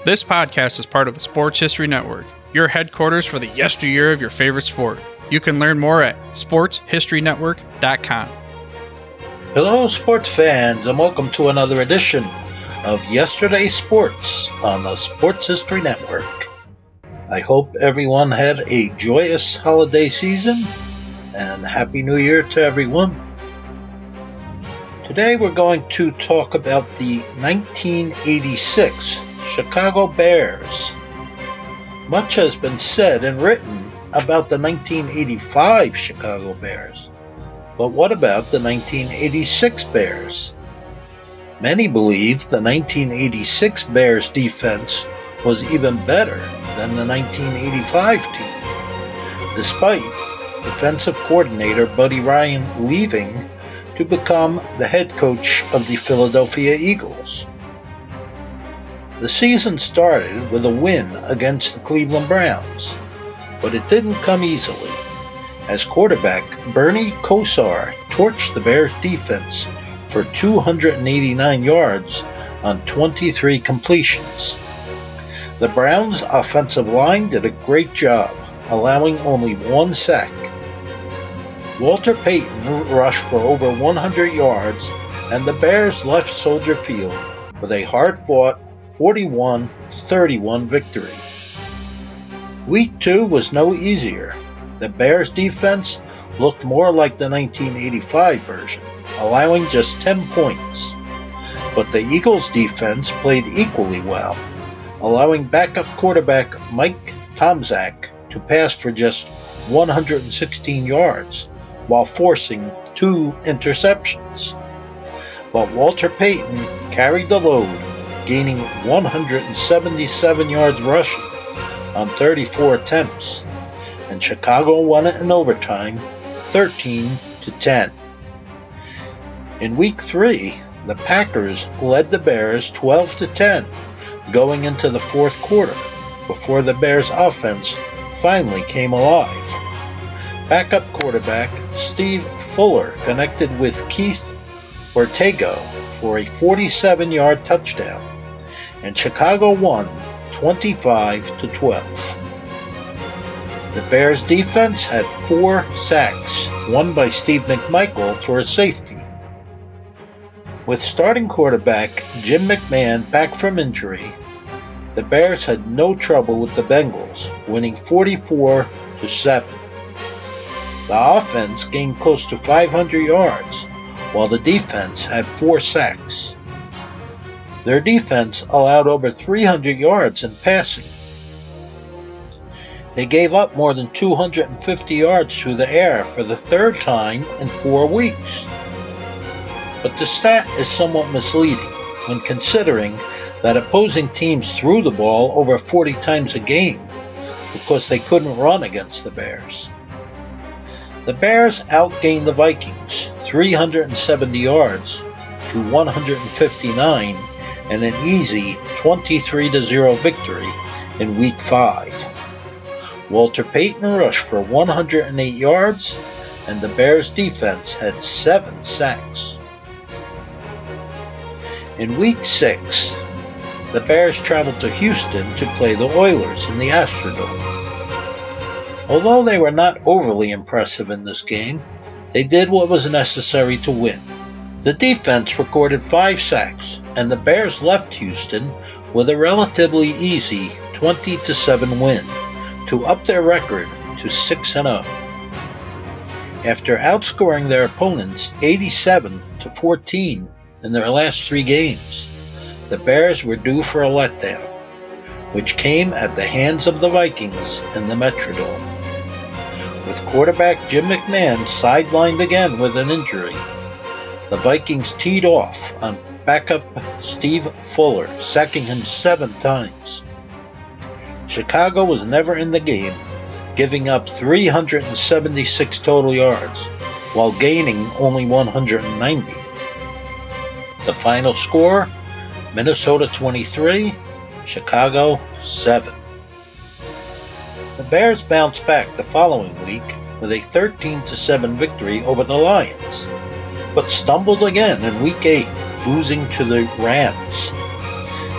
This podcast is part of the Sports History Network, your headquarters for the yesteryear of your favorite sport. You can learn more at sportshistorynetwork.com. Hello, sports fans, and welcome to another edition of Yesterday Sports on the Sports History Network. I hope everyone had a joyous holiday season, and Happy New Year to everyone. Today we're going to talk about the 1986 Chicago Bears. Much has been said and written about the 1985 Chicago Bears, but what about the 1986 Bears? Many believe the 1986 Bears defense was even better than the 1985 team, despite defensive coordinator Buddy Ryan leaving to become the head coach of the Philadelphia Eagles. The season started with a win against the Cleveland Browns, but it didn't come easily, as quarterback Bernie Kosar torched the Bears defense for 289 yards on 23 completions. The Browns' offensive line did a great job, allowing only one sack. Walter Payton rushed for over 100 yards, and the Bears left Soldier Field with a hard-fought 41-31 victory. Week 2 was no easier. The Bears' defense looked more like the 1985 version, allowing just 10 points. But the Eagles' defense played equally well, allowing backup quarterback Mike Tomczak to pass for just 116 yards while forcing 2 interceptions. But Walter Payton carried the load, gaining 177 yards rushing on 34 attempts, and Chicago won it in overtime 13-10. In Week 3, the Packers led the Bears 12-10 going into the fourth quarter before the Bears' offense finally came alive. Backup quarterback Steve Fuller connected with Keith Ortega for a 47-yard touchdown, and Chicago won 25-12. The Bears' defense had 4 sacks, one by Steve McMichael for a safety. With starting quarterback Jim McMahon back from injury, the Bears had no trouble with the Bengals, winning 44-7. The offense gained close to 500 yards, while the defense had 4 sacks. Their defense allowed over 300 yards in passing. They gave up more than 250 yards through the air for the third time in 4 weeks. But the stat is somewhat misleading when considering that opposing teams threw the ball over 40 times a game because they couldn't run against the Bears. The Bears outgained the Vikings 370 yards to 159 in an easy 23-0 victory in Week 5. Walter Payton rushed for 108 yards, and the Bears' defense had 7 sacks. In Week 6, the Bears traveled to Houston to play the Oilers in the Astrodome. Although they were not overly impressive in this game, they did what was necessary to win. The defense recorded 5 sacks, and the Bears left Houston with a relatively easy 20-7 win to up their record to 6-0. After outscoring their opponents 87-14 in their last 3 games, the Bears were due for a letdown, which came at the hands of the Vikings in the Metrodome. With quarterback Jim McMahon sidelined again with an injury, the Vikings teed off on backup Steve Fuller, sacking him 7 times. Chicago was never in the game, giving up 376 total yards, while gaining only 190. The final score, Minnesota 23, Chicago 7. The Bears bounced back the following week with a 13-7 victory over the Lions, but stumbled again in Week 8, losing to the Rams.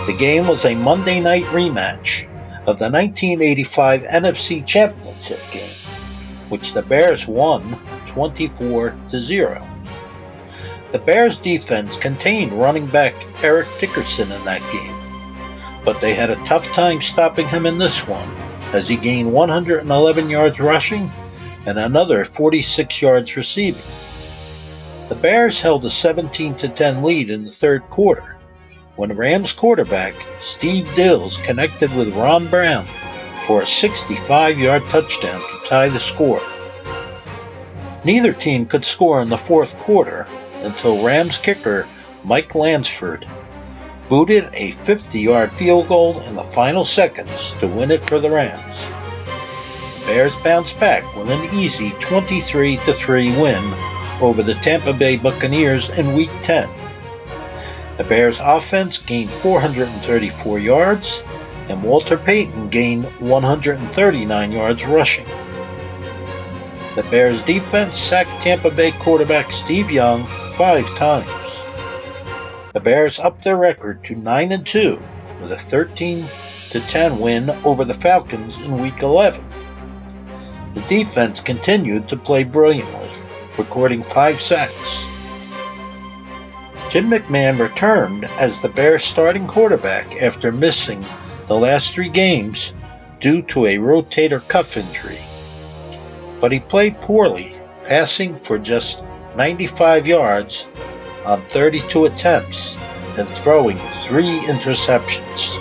The game was a Monday night rematch of the 1985 NFC Championship game, which the Bears won 24-0. The Bears defense contained running back Eric Dickerson in that game, but they had a tough time stopping him in this one, as he gained 111 yards rushing and another 46 yards receiving. The Bears held a 17-10 lead in the third quarter, when Rams quarterback Steve Dills connected with Ron Brown for a 65-yard touchdown to tie the score. Neither team could score in the fourth quarter until Rams kicker Mike Lansford booted a 50-yard field goal in the final seconds to win it for the Rams. The Bears bounced back with an easy 23-3 win over the Tampa Bay Buccaneers in Week 10. The Bears offense gained 434 yards, and Walter Payton gained 139 yards rushing. The Bears defense sacked Tampa Bay quarterback Steve Young 5 times. The Bears upped their record to 9-2 with a 13-10 win over the Falcons in Week 11. The defense continued to play brilliantly, recording 5 sacks. Jim McMahon returned as the Bears' starting quarterback after missing the last 3 games due to a rotator cuff injury. But he played poorly, passing for just 95 yards on 32 attempts and throwing 3 interceptions.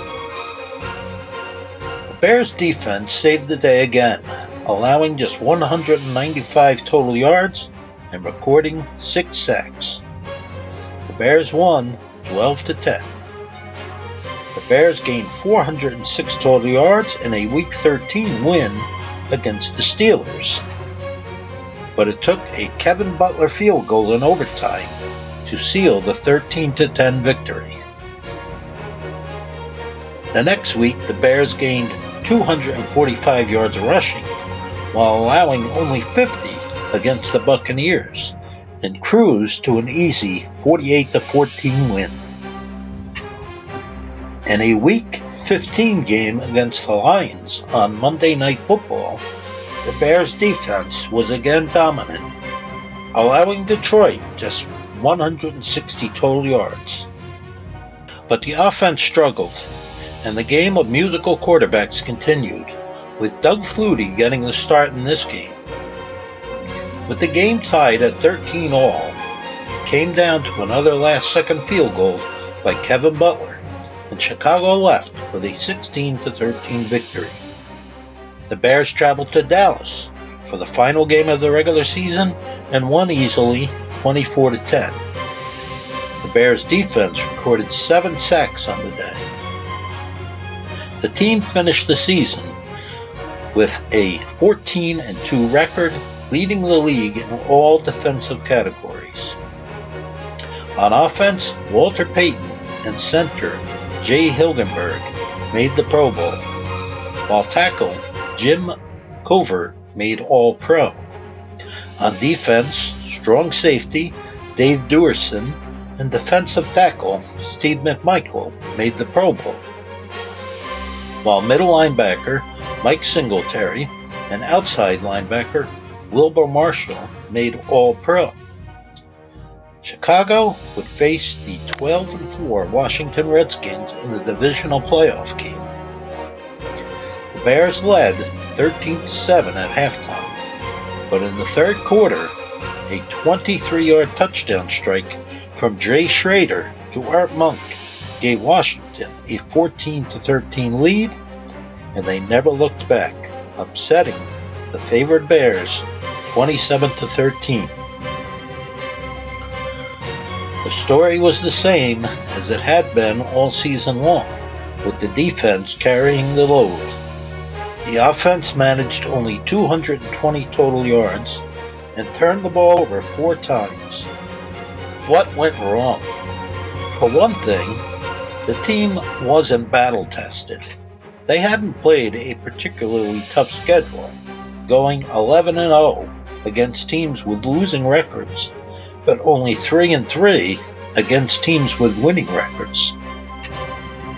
The Bears' defense saved the day again, allowing just 195 total yards and recording 6 sacks. The Bears won 12-10. The Bears gained 406 total yards in a Week 13 win against the Steelers, but it took a Kevin Butler field goal in overtime to seal the 13-10 victory. The next week, the Bears gained 245 yards rushing, while allowing only 50 against the Buccaneers, and cruised to an easy 48-14 win. In a Week 15 game against the Lions on Monday Night Football, the Bears' defense was again dominant, allowing Detroit just 160 total yards. But the offense struggled, and the game of musical quarterbacks continued, with Doug Flutie getting the start in this game. With the game tied at 13-all, it came down to another last-second field goal by Kevin Butler, and Chicago left with a 16-13 victory. The Bears traveled to Dallas for the final game of the regular season and won easily 24-10. The Bears' defense recorded 7 sacks on the day. The team finished the season with a 14-2 record, leading the league in all defensive categories. On offense, Walter Payton and center Jay Hilgenberg made the Pro Bowl, while tackle Jim Covert made All-Pro. On defense, strong safety Dave Duerson and defensive tackle Steve McMichael made the Pro Bowl, while middle linebacker Mike Singletary and outside linebacker Wilbur Marshall made All-Pro. Chicago would face the 12-4 Washington Redskins in the divisional playoff game. The Bears led 13-7 at halftime, but in the third quarter, a 23-yard touchdown strike from Jay Schrader to Art Monk gave Washington a 14-13 lead, and they never looked back, upsetting the favored Bears 27-13. The story was the same as it had been all season long, with the defense carrying the load. The offense managed only 220 total yards and turned the ball over 4 times. What went wrong? For one thing, the team wasn't battle-tested. They hadn't played a particularly tough schedule, going 11-0 against teams with losing records, but only 3-3 against teams with winning records.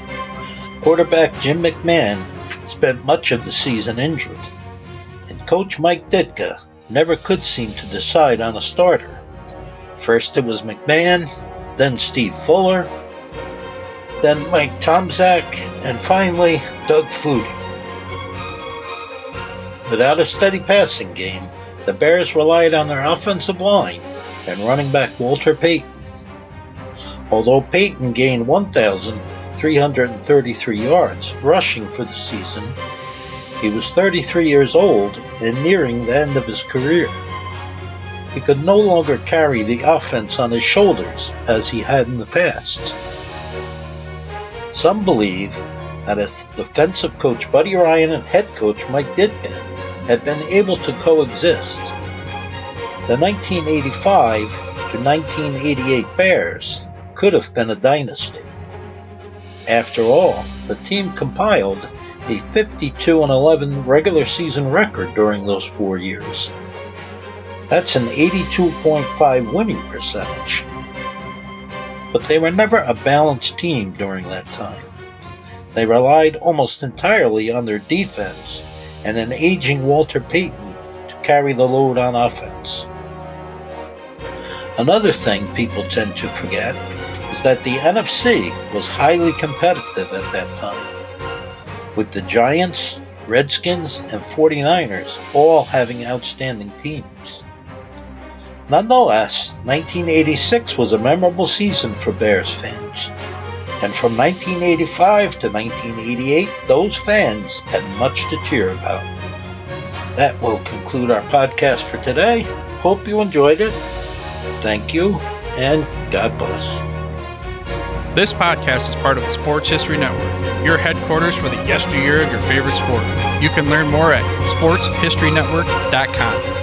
Quarterback Jim McMahon spent much of the season injured, and Coach Mike Ditka never could seem to decide on a starter. First it was McMahon, then Steve Fuller, then Mike Tomczak, and finally Doug Flutie. Without a steady passing game, the Bears relied on their offensive line and running back Walter Payton. Although Payton gained 1,333 yards rushing for the season, he was 33 years old and nearing the end of his career. He could no longer carry the offense on his shoulders as he had in the past. Some believe that if defensive coach Buddy Ryan and head coach Mike Ditka had been able to coexist, the 1985 to 1988 Bears could have been a dynasty. After all, the team compiled a 52-11 regular season record during those 4 years. That's an 82.5 winning percentage. But they were never a balanced team during that time. They relied almost entirely on their defense and an aging Walter Payton to carry the load on offense. Another thing people tend to forget is that the NFC was highly competitive at that time, with the Giants, Redskins, and 49ers all having outstanding teams. Nonetheless, 1986 was a memorable season for Bears fans, and from 1985 to 1988, those fans had much to cheer about. That will conclude our podcast for today. Hope you enjoyed it. Thank you, and God bless. This podcast is part of the Sports History Network, your headquarters for the yesteryear of your favorite sport. You can learn more at sportshistorynetwork.com.